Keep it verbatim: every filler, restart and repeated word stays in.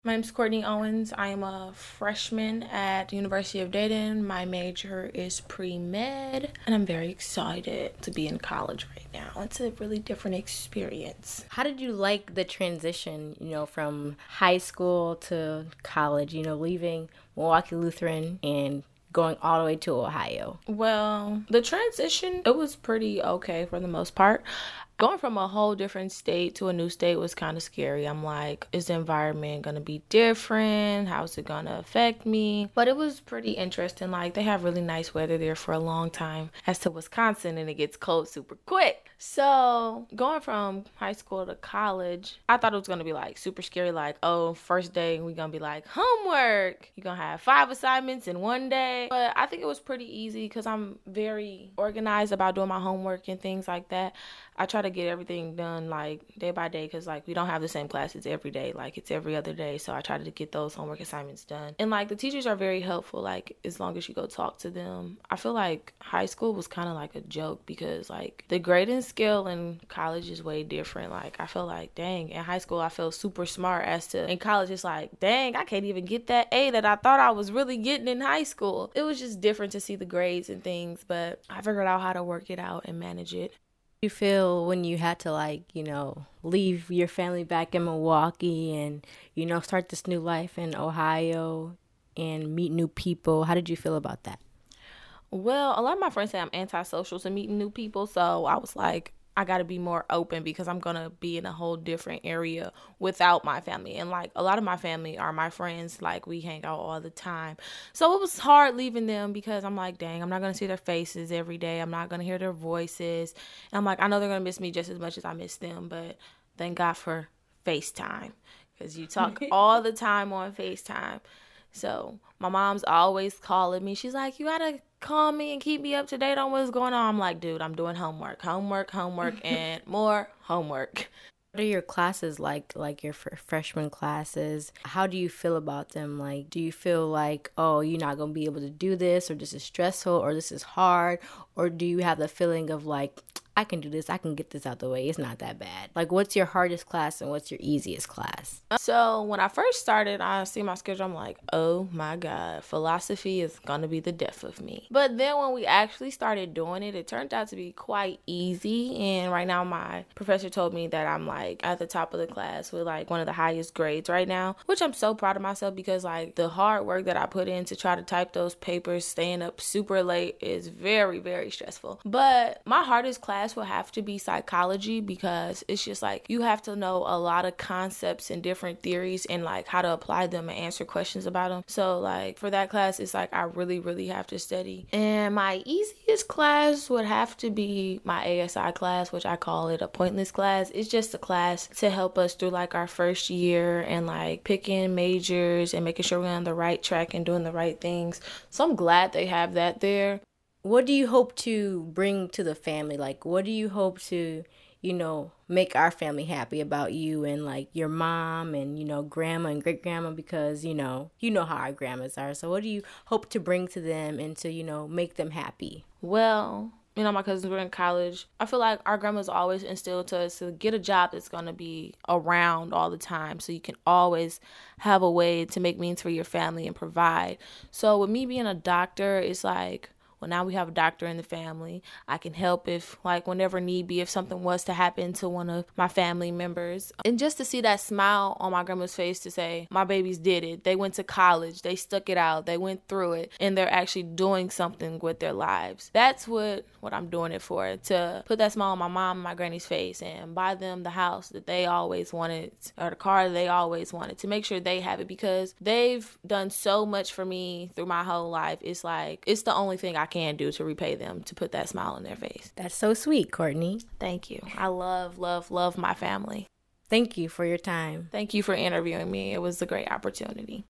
My name's Courtney Owens. I am a freshman at the University of Dayton. My major is pre-med, and I'm very excited to be in college right now. It's a really different experience. How did you like the transition, you know, from high school to college, you know, leaving Milwaukee Lutheran and going all the way to Ohio? Well, the transition, it was pretty okay for the most part. Going from a whole different state to a new state was kind of scary. I'm like, is the environment going to be different? How's it going to affect me? But it was pretty interesting. Like, they have really nice weather there for a long time. As to Wisconsin, and it gets cold super quick. So going from high school to college, I thought it was going to be like super scary. Like, oh, first day we're going to be like, homework. You're going to have five assignments in one day. But I think it was pretty easy because I'm very organized about doing my homework and things like that. I try to get everything done like day by day because like we don't have the same classes every day. Like it's every other day. So I try to get those homework assignments done. And like the teachers are very helpful. Like as long as you go talk to them. I feel like high school was kind of like a joke because like the grading scale in college is way different. Like I feel like, dang, in high school I felt super smart as to in college it's like, dang, I can't even get that A that I thought I was really getting in high school. It was just different to see the grades and things, but I figured out how to work it out and manage it. You feel when you had to, like, you know, leave your family back in Milwaukee and, you know, start this new life in Ohio and meet new people? How did you feel about that? Well, a lot of my friends say I'm antisocial to meeting new people, so I was like, I got to be more open because I'm going to be in a whole different area without my family. And like a lot of my family are my friends. Like we hang out all the time. So it was hard leaving them because I'm like, dang, I'm not going to see their faces every day. I'm not going to hear their voices. And I'm like, I know they're going to miss me just as much as I miss them. But thank God for FaceTime because you talk all the time on FaceTime. So my mom's always calling me. She's like, you got to call me and keep me up to date on what's going on. I'm like, dude, I'm doing homework, homework, homework, and more homework. What are your classes like, like your fr- freshman classes? How do you feel about them? Like, do you feel like, oh, you're not going to be able to do this, or this is stressful, or this is hard? Or do you have the feeling of like, I can do this, I can get this out the way, it's not that bad? Like, what's your hardest class and what's your easiest class? So when I first started, I see my schedule, I'm like, oh my God, philosophy is gonna be the death of me. But then when we actually started doing it, it turned out to be quite easy. And right now my professor told me that I'm like at the top of the class with like one of the highest grades right now, which I'm so proud of myself because like the hard work that I put in to try to type those papers, staying up super late is very, very stressful. But my hardest class will have to be psychology because it's just like you have to know a lot of concepts and different theories and like how to apply them and answer questions about them. So like for that class, it's like I really, really have to study. And my easiest class would have to be my A S I class, which I call it a pointless class. It's just a class to help us through like our first year and like picking majors and making sure we're on the right track and doing the right things. So I'm glad they have that there. What do you hope to bring to the family? Like, what do you hope to, you know, make our family happy about you and like your mom and, you know, grandma and great grandma? Because, you know, you know how our grandmas are. So what do you hope to bring to them and to, you know, make them happy? Well, you know, my cousins were in college. I feel like our grandmas always instilled to us to get a job that's going to be around all the time so you can always have a way to make means for your family and provide. So with me being a doctor, it's like, well, now we have a doctor in the family. I can help if, like, whenever need be, if something was to happen to one of my family members. And just to see that smile on my grandma's face to say, my babies did it. They went to college. They stuck it out. They went through it. And they're actually doing something with their lives. That's what, what I'm doing it for, to put that smile on my mom and my granny's face and buy them the house that they always wanted or the car that they always wanted, to make sure they have it because they've done so much for me through my whole life. It's like, it's the only thing I can do to repay them, to put that smile on their face. That's so sweet, Courtney. Thank you. I love, love, love my family. Thank you for your time. Thank you for interviewing me. It was a great opportunity.